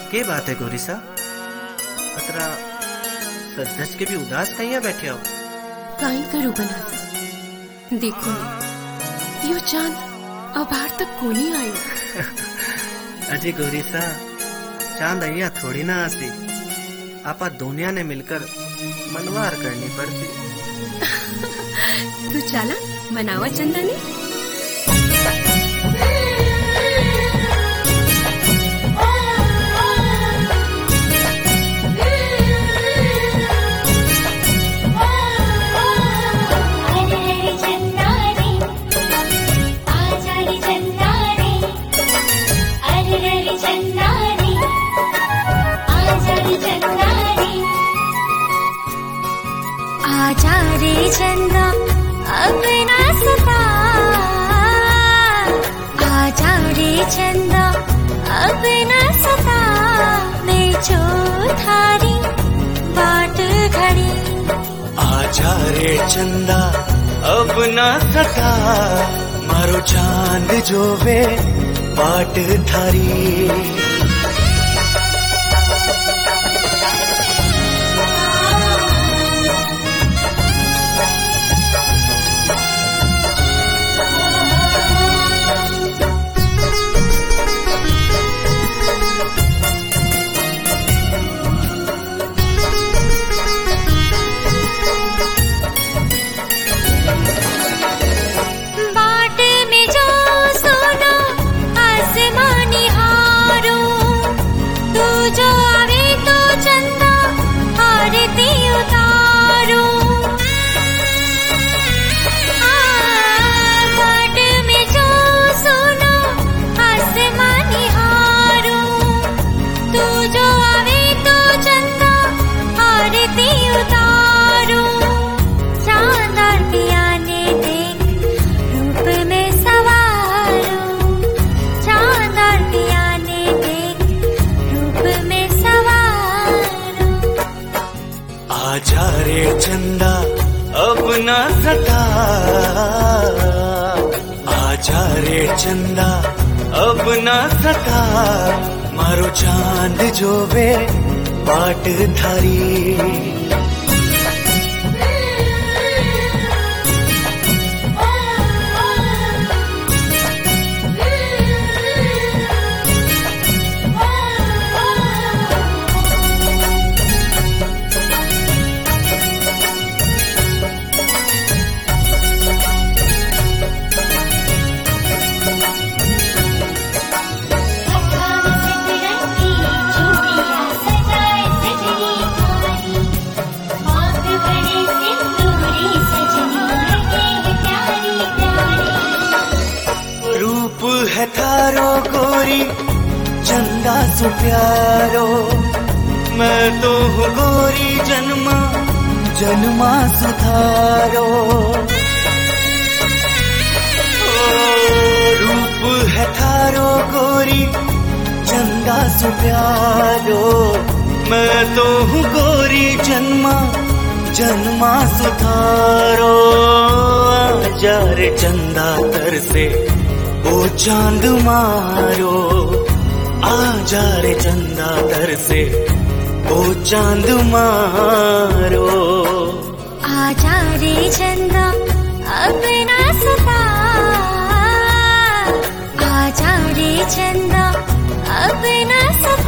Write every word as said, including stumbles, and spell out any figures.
के बात है गोरिसा, अतरा सच धज के भी उदास कहीं बैठे हो? काई करू बनासा, देखो यो चांद अबार तक को नहीं आयो। अजी गोरिसा, चांद अय्या थोड़ी ना आसी, आपा दुनिया ने मिलकर मनवार करनी पड़ती। तू चला मनावा चंदा ने। आजा रे चंदा अब ना सता, आजा रे चंदा अब ना सता, मैं जो थारी बाट घड़ी। आजा रे चंदा अब ना सता, मारो चांद जो वे बाट थारी। आजा रे चंदा अब ना सता, आजा रे चंदा अब ना सता, मारो चांद जो वे बाट थारी। है थारो गोरी चंदा सु प्यारो, मैं तो हूँ गोरी जन्मा जन्मा सुधारो। रूप है थारो गोरी चंदा सु प्यारो, मैं तो हूँ गोरी जन्मा जन्मा सुधारो। आजा रे चंदा तर से ओ चांद मारो, आजा रे चंदा दर से ओ चांद मारो। आजा रे चंदा अब ना सता, आजा रे चंदा अब ना सता।